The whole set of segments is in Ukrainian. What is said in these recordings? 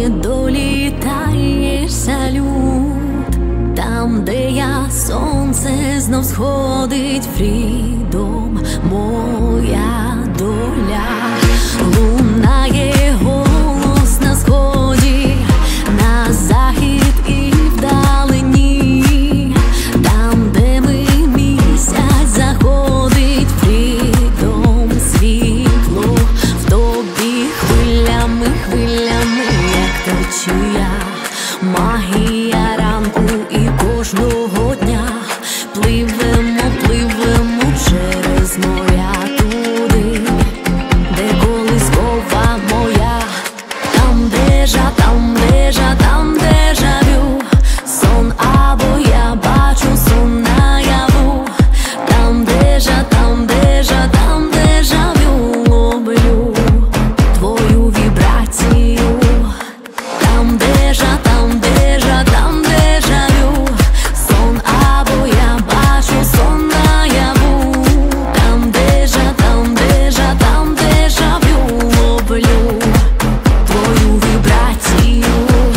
мені долітає салют, там, де я, сонце знов сходить, фрідом моя доля. Лунає голос на сході, на захід і вдалині, там, де ми місяць заходить, фрідом світло в тобі хвилями, хвилями, як течу я, магія ранку і кожного дня. Пливемо, пливемо через моря туди, де колискова моя. Там дежа, там дежа, там дежавю, сон або я бачу сон наяву. Там дежа, там дежа, там дежавю, ловлю твою вібрацію. Там дежа, там дежа, там дежавю, сон або я бачу сон наяву. Там дежа, там дежа, там дежавю, ловлю твою вібрацію.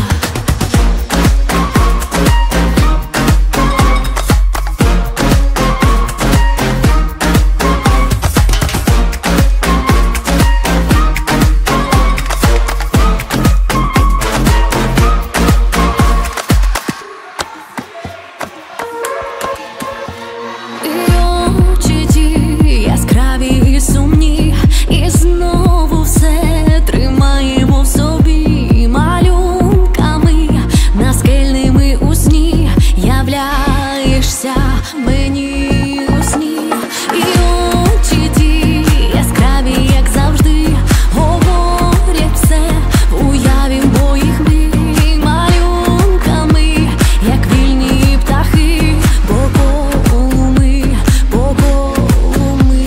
Очі ті яскраві і сумні, і знову все тримаємо в собі. Малюнками наскельними у сні являєшся мені у сні. І очі ті яскраві, як завжди, говорять все в уяві моїх мрій. Малюнками, як вільні птахи, по колу ми, по колу ми.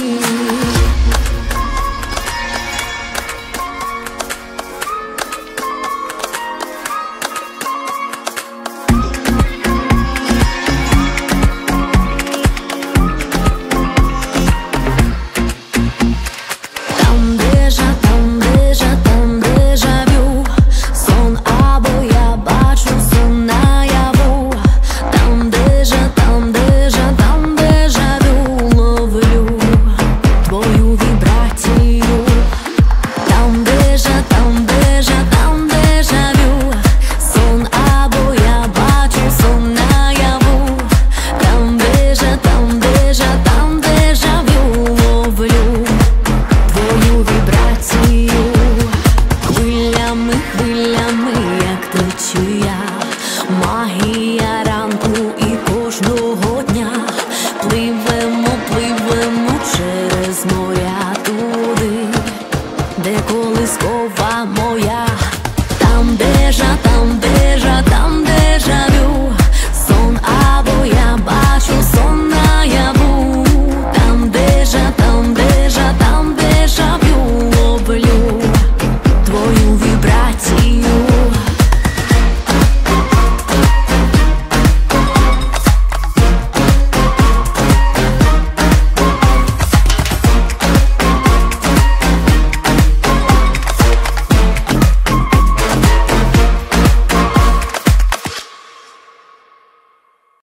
Там дежа, там дежа, там дежавю, сон або я бачу сон наяву. Там дежа, там дежа, там дежавю, ловлю твою вібрацію. Там дежа, там дежа, там дежавю, сон або я бачу сон наяву. Там дежа, там дежа, там дежавю, ловлю твою вібрацію. Хвилями, хвилями, як течу я, магія